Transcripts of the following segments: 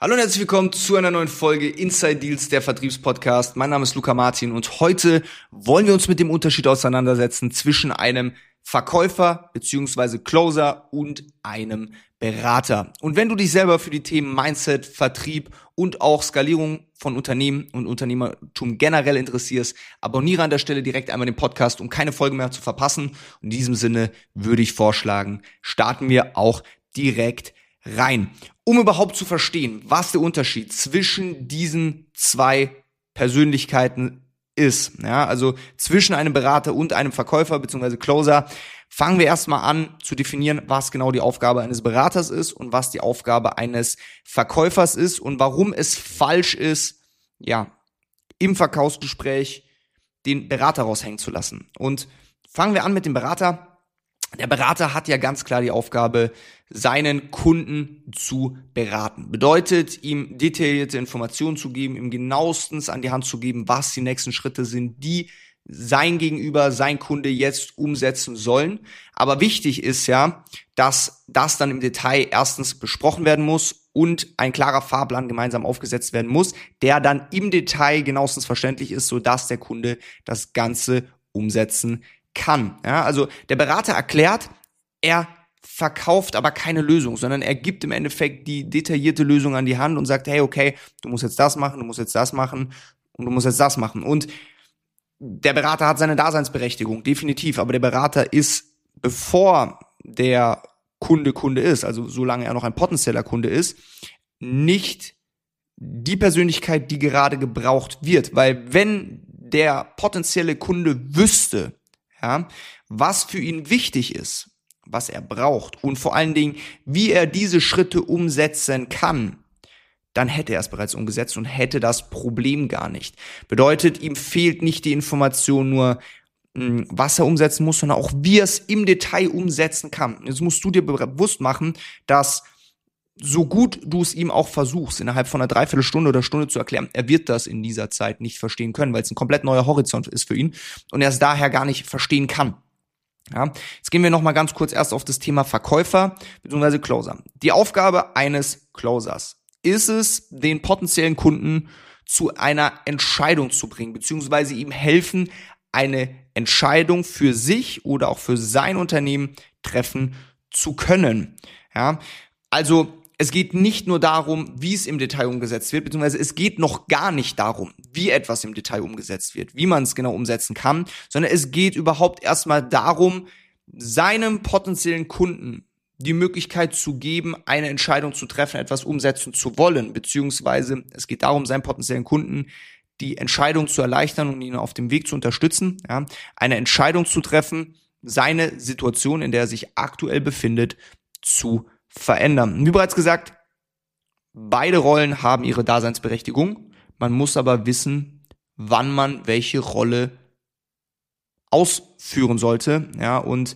Hallo und herzlich willkommen zu einer neuen Folge Inside Deals, der Vertriebspodcast. Mein Name ist Luca Martin und heute wollen wir uns mit dem Unterschied auseinandersetzen zwischen einem Verkäufer bzw. Closer und einem Berater. Und wenn du dich selber für die Themen Mindset, Vertrieb und auch Skalierung von Unternehmen und Unternehmertum generell interessierst, abonniere an der Stelle direkt einmal den Podcast, um keine Folge mehr zu verpassen. Und in diesem Sinne würde ich vorschlagen, starten wir auch direkt rein. Um überhaupt zu verstehen, was der Unterschied zwischen diesen zwei Persönlichkeiten ist, ja, also zwischen einem Berater und einem Verkäufer bzw. Closer, fangen wir erstmal an zu definieren, was genau die Aufgabe eines Beraters ist und was die Aufgabe eines Verkäufers ist und warum es falsch ist, ja, im Verkaufsgespräch den Berater raushängen zu lassen. Und fangen wir an mit dem Berater. Der Berater hat ja ganz klar die Aufgabe, seinen Kunden zu beraten. Bedeutet, ihm detaillierte Informationen zu geben, ihm genauestens an die Hand zu geben, was die nächsten Schritte sind, die sein Gegenüber, sein Kunde jetzt umsetzen sollen. Aber wichtig ist ja, dass das dann im Detail erstens besprochen werden muss und ein klarer Fahrplan gemeinsam aufgesetzt werden muss, der dann im Detail genauestens verständlich ist, sodass der Kunde das Ganze umsetzen kann. Ja, also der Berater erklärt, er verkauft aber keine Lösung, sondern er gibt im Endeffekt die detaillierte Lösung an die Hand und sagt, hey, okay, du musst jetzt das machen, du musst jetzt das machen und du musst jetzt das machen. Und der Berater hat seine Daseinsberechtigung, definitiv, aber der Berater ist, bevor der Kunde ist, also solange er noch ein potenzieller Kunde ist, nicht die Persönlichkeit, die gerade gebraucht wird, weil wenn der potenzielle Kunde wüsste, ja, was für ihn wichtig ist, was er braucht und vor allen Dingen, wie er diese Schritte umsetzen kann, dann hätte er es bereits umgesetzt und hätte das Problem gar nicht. Bedeutet, ihm fehlt nicht die Information nur, was er umsetzen muss, sondern auch, wie er es im Detail umsetzen kann. Jetzt musst du dir bewusst machen, dass so gut du es ihm auch versuchst, innerhalb von einer Dreiviertelstunde oder Stunde zu erklären, er wird das in dieser Zeit nicht verstehen können, weil es ein komplett neuer Horizont ist für ihn und er es daher gar nicht verstehen kann. Ja, jetzt gehen wir nochmal ganz kurz erst auf das Thema Verkäufer bzw. Closer. Die Aufgabe eines Closers ist es, den potenziellen Kunden zu einer Entscheidung zu bringen, beziehungsweise ihm helfen, eine Entscheidung für sich oder auch für sein Unternehmen treffen zu können. Ja, also es geht nicht nur darum, wie es im Detail umgesetzt wird, beziehungsweise es geht noch gar nicht darum, wie etwas im Detail umgesetzt wird, wie man es genau umsetzen kann, sondern es geht überhaupt erstmal darum, seinem potenziellen Kunden die Möglichkeit zu geben, eine Entscheidung zu treffen, etwas umsetzen zu wollen, beziehungsweise es geht darum, seinem potenziellen Kunden die Entscheidung zu erleichtern und ihn auf dem Weg zu unterstützen, ja, eine Entscheidung zu treffen, seine Situation, in der er sich aktuell befindet, zu verändern. Wie bereits gesagt, beide Rollen haben ihre Daseinsberechtigung. Man muss aber wissen, wann man welche Rolle ausführen sollte, ja, und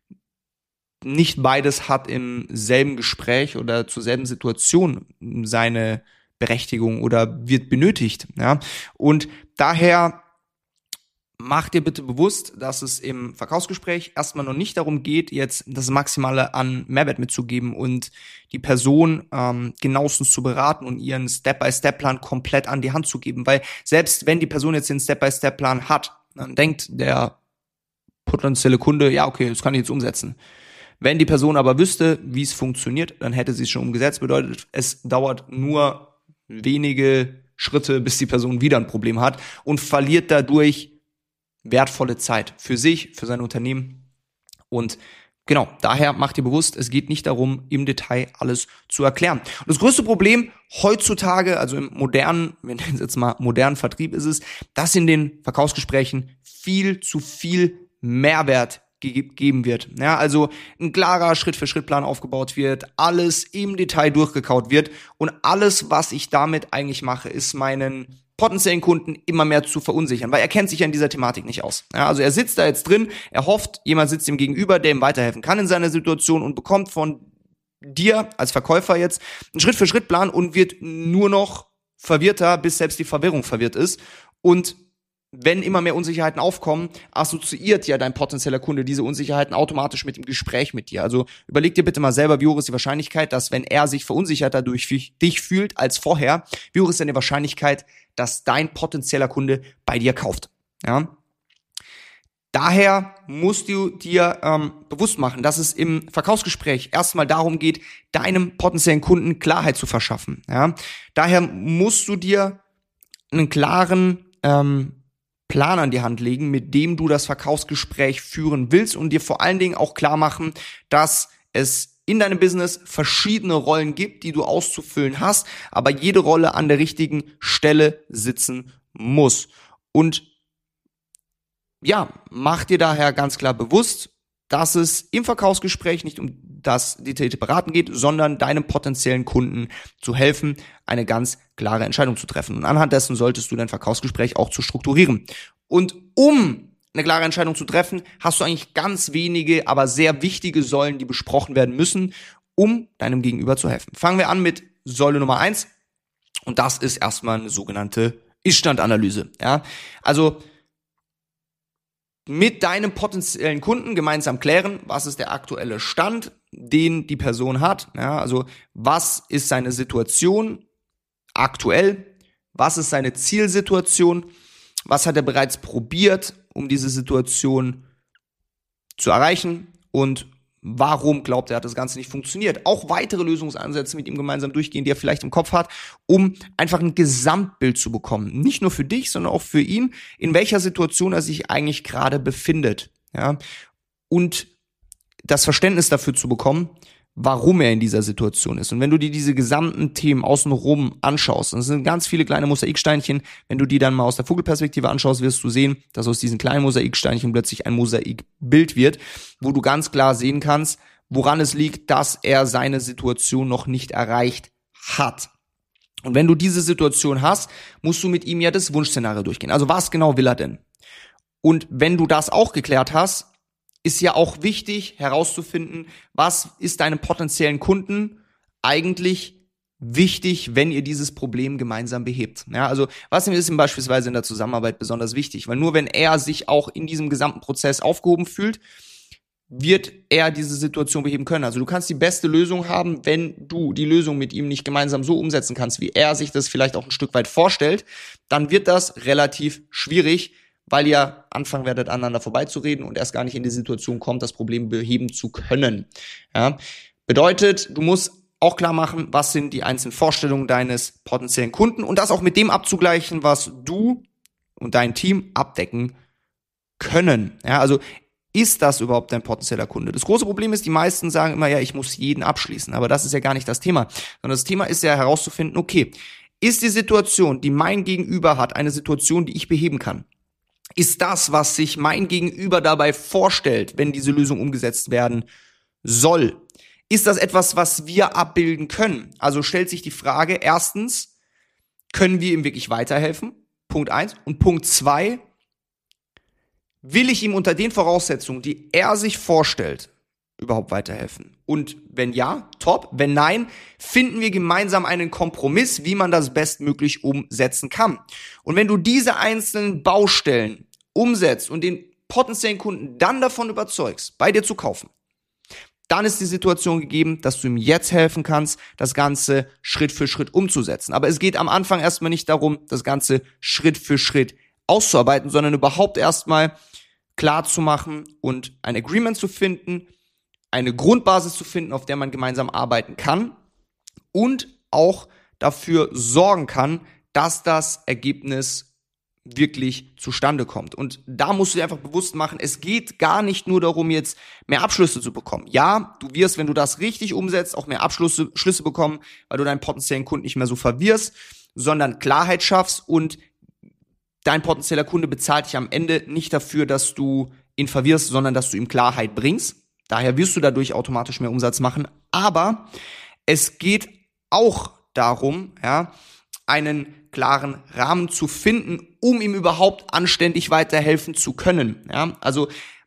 nicht beides hat im selben Gespräch oder zur selben Situation seine Berechtigung oder wird benötigt, ja. Und daher mach dir bitte bewusst, dass es im Verkaufsgespräch erstmal noch nicht darum geht, jetzt das Maximale an Mehrwert mitzugeben und die Person genauestens zu beraten und ihren Step-by-Step-Plan komplett an die Hand zu geben. Weil selbst wenn die Person jetzt den Step-by-Step-Plan hat, dann denkt der potenzielle Kunde, ja okay, das kann ich jetzt umsetzen. Wenn die Person aber wüsste, wie es funktioniert, dann hätte sie es schon umgesetzt. Bedeutet, es dauert nur wenige Schritte, bis die Person wieder ein Problem hat und verliert dadurch wertvolle Zeit für sich, für sein Unternehmen. Und genau, daher macht ihr bewusst, es geht nicht darum, im Detail alles zu erklären. Und das größte Problem heutzutage, also im modernen, wir nennen es jetzt mal modernen Vertrieb, ist es, dass in den Verkaufsgesprächen viel zu viel Mehrwert gegeben wird. Ja, also ein klarer Schritt-für-Schritt-Plan aufgebaut wird, alles im Detail durchgekaut wird und alles, was ich damit eigentlich mache, ist meinen potenziellen Kunden immer mehr zu verunsichern, weil er kennt sich ja in dieser Thematik nicht aus. Ja, also er sitzt da jetzt drin, er hofft, jemand sitzt ihm gegenüber, der ihm weiterhelfen kann in seiner Situation und bekommt von dir als Verkäufer jetzt einen Schritt-für-Schritt-Plan und wird nur noch verwirrter, bis selbst die Verwirrung verwirrt ist und wenn immer mehr Unsicherheiten aufkommen, assoziiert ja dein potenzieller Kunde diese Unsicherheiten automatisch mit dem Gespräch mit dir. Also überleg dir bitte mal selber, wie hoch ist die Wahrscheinlichkeit, dass wenn er sich verunsicherter durch dich fühlt als vorher, wie hoch ist denn die Wahrscheinlichkeit, dass dein potenzieller Kunde bei dir kauft? Ja? Daher musst du dir bewusst machen, dass es im Verkaufsgespräch erstmal darum geht, deinem potenziellen Kunden Klarheit zu verschaffen. Ja? Daher musst du dir einen klaren Plan an die Hand legen, mit dem du das Verkaufsgespräch führen willst und dir vor allen Dingen auch klar machen, dass es in deinem Business verschiedene Rollen gibt, die du auszufüllen hast, aber jede Rolle an der richtigen Stelle sitzen muss. Und ja, mach dir daher ganz klar bewusst, dass es im Verkaufsgespräch nicht um das detaillierte Beraten geht, sondern deinem potenziellen Kunden zu helfen, eine ganz klare Entscheidung zu treffen. Und anhand dessen solltest du dein Verkaufsgespräch auch zu strukturieren. Und um eine klare Entscheidung zu treffen, hast du eigentlich ganz wenige, aber sehr wichtige Säulen, die besprochen werden müssen, um deinem Gegenüber zu helfen. Fangen wir an mit Säule Nummer 1 und das ist erstmal eine sogenannte Ist-Stand-Analyse. Ja? Also mit deinem potenziellen Kunden gemeinsam klären, was ist der aktuelle Stand, den die Person hat. Ja, also was ist seine Situation aktuell, was ist seine Zielsituation, was hat er bereits probiert, um diese Situation zu erreichen und warum glaubt er, hat das Ganze nicht funktioniert. Auch weitere Lösungsansätze mit ihm gemeinsam durchgehen, die er vielleicht im Kopf hat, um einfach ein Gesamtbild zu bekommen. Nicht nur für dich, sondern auch für ihn, in welcher Situation er sich eigentlich gerade befindet. Ja? Und das Verständnis dafür zu bekommen, warum er in dieser Situation ist. Und wenn du dir diese gesamten Themen außenrum anschaust, und es sind ganz viele kleine Mosaiksteinchen, wenn du die dann mal aus der Vogelperspektive anschaust, wirst du sehen, dass aus diesen kleinen Mosaiksteinchen plötzlich ein Mosaikbild wird, wo du ganz klar sehen kannst, woran es liegt, dass er seine Situation noch nicht erreicht hat. Und wenn du diese Situation hast, musst du mit ihm ja das Wunschszenario durchgehen. Also was genau will er denn? Und wenn du das auch geklärt hast, ist ja auch wichtig herauszufinden, was ist deinem potenziellen Kunden eigentlich wichtig, wenn ihr dieses Problem gemeinsam behebt. Ja, also was ist ihm beispielsweise in der Zusammenarbeit besonders wichtig? Weil nur wenn er sich auch in diesem gesamten Prozess aufgehoben fühlt, wird er diese Situation beheben können. Also du kannst die beste Lösung haben, wenn du die Lösung mit ihm nicht gemeinsam so umsetzen kannst, wie er sich das vielleicht auch ein Stück weit vorstellt, dann wird das relativ schwierig, weil ihr anfangen werdet, aneinander vorbeizureden und erst gar nicht in die Situation kommt, das Problem beheben zu können. Ja? Bedeutet, du musst auch klar machen, was sind die einzelnen Vorstellungen deines potenziellen Kunden und das auch mit dem abzugleichen, was du und dein Team abdecken können. Ja, also ist das überhaupt dein potenzieller Kunde? Das große Problem ist, die meisten sagen immer, ja, ich muss jeden abschließen, aber das ist ja gar nicht das Thema, sondern das Thema ist ja herauszufinden, okay, ist die Situation, die mein Gegenüber hat, eine Situation, die ich beheben kann? Ist das, was sich mein Gegenüber dabei vorstellt, wenn diese Lösung umgesetzt werden soll? Ist das etwas, was wir abbilden können? Also stellt sich die Frage, erstens, können wir ihm wirklich weiterhelfen? Punkt 1. Und Punkt 2, will ich ihm unter den Voraussetzungen, die er sich vorstellt, überhaupt weiterhelfen? Und wenn ja, top. Wenn nein, finden wir gemeinsam einen Kompromiss, wie man das bestmöglich umsetzen kann. Und wenn du diese einzelnen Baustellen umsetzt und den potenziellen Kunden dann davon überzeugst, bei dir zu kaufen, dann ist die Situation gegeben, dass du ihm jetzt helfen kannst, das Ganze Schritt für Schritt umzusetzen. Aber es geht am Anfang erstmal nicht darum, das Ganze Schritt für Schritt auszuarbeiten, sondern überhaupt erstmal klar zu machen und ein Agreement zu finden, eine Grundbasis zu finden, auf der man gemeinsam arbeiten kann und auch dafür sorgen kann, dass das Ergebnis wirklich zustande kommt. Und da musst du dir einfach bewusst machen, es geht gar nicht nur darum, jetzt mehr Abschlüsse zu bekommen. Ja, du wirst, wenn du das richtig umsetzt, auch mehr Schlüsse bekommen, weil du deinen potenziellen Kunden nicht mehr so verwirrst, sondern Klarheit schaffst und dein potenzieller Kunde bezahlt dich am Ende nicht dafür, dass du ihn verwirrst, sondern dass du ihm Klarheit bringst. Daher wirst du dadurch automatisch mehr Umsatz machen. Aber es geht auch darum, ja, einen klaren Rahmen zu finden, um ihm überhaupt anständig weiterhelfen zu können. Ja, also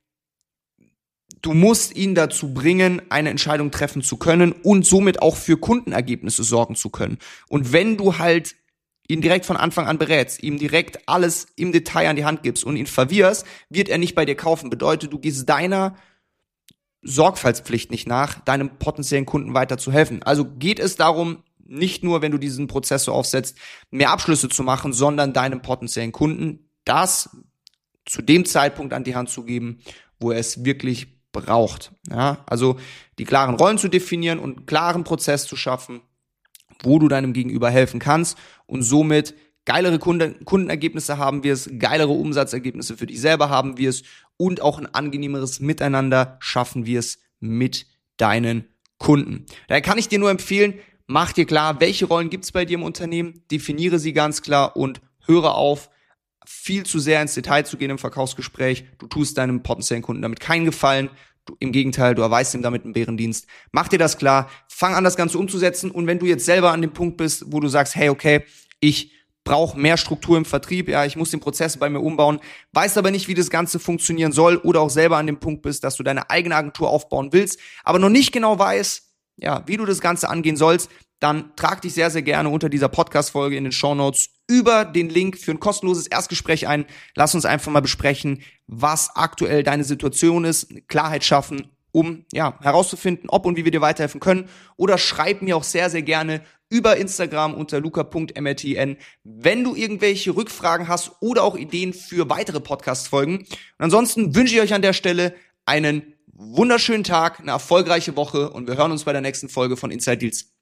du musst ihn dazu bringen, eine Entscheidung treffen zu können und somit auch für Kundenergebnisse sorgen zu können. Und wenn du halt ihn direkt von Anfang an berätst, ihm direkt alles im Detail an die Hand gibst und ihn verwirrst, wird er nicht bei dir kaufen. Bedeutet, du gehst deiner Sorgfaltspflicht nicht nach, deinem potenziellen Kunden weiter zu helfen. Also geht es darum, nicht nur, wenn du diesen Prozess so aufsetzt, mehr Abschlüsse zu machen, sondern deinem potenziellen Kunden das zu dem Zeitpunkt an die Hand zu geben, wo er es wirklich braucht. Ja, also die klaren Rollen zu definieren und einen klaren Prozess zu schaffen, wo du deinem Gegenüber helfen kannst und somit geilere Kundenergebnisse haben wirst, geilere Umsatzergebnisse für dich selber haben wirst und auch ein angenehmeres Miteinander schaffen wirst mit deinen Kunden. Daher kann ich dir nur empfehlen, mach dir klar, welche Rollen gibt's bei dir im Unternehmen, definiere sie ganz klar und höre auf, viel zu sehr ins Detail zu gehen im Verkaufsgespräch. Du tust deinem potenziellen Kunden damit keinen Gefallen. Im Gegenteil, du erweist ihm damit einen Bärendienst. Mach dir das klar, fang an, das Ganze umzusetzen. Und wenn du jetzt selber an dem Punkt bist, wo du sagst, hey, okay, ich brauche mehr Struktur im Vertrieb, ja, ich muss den Prozess bei mir umbauen, weißt aber nicht, wie das Ganze funktionieren soll oder auch selber an dem Punkt bist, dass du deine eigene Agentur aufbauen willst, aber noch nicht genau weißt, ja, wie du das Ganze angehen sollst, dann trag dich sehr, sehr gerne unter dieser Podcast-Folge in den Shownotes über den Link für ein kostenloses Erstgespräch ein. Lass uns einfach mal besprechen, was aktuell deine Situation ist, Klarheit schaffen, um herauszufinden, ob und wie wir dir weiterhelfen können. Oder schreib mir auch sehr, sehr gerne über Instagram unter luca.mrtn, wenn du irgendwelche Rückfragen hast oder auch Ideen für weitere Podcast-Folgen. Und ansonsten wünsche ich euch an der Stelle einen wunderschönen Tag, eine erfolgreiche Woche und wir hören uns bei der nächsten Folge von Inside Deals.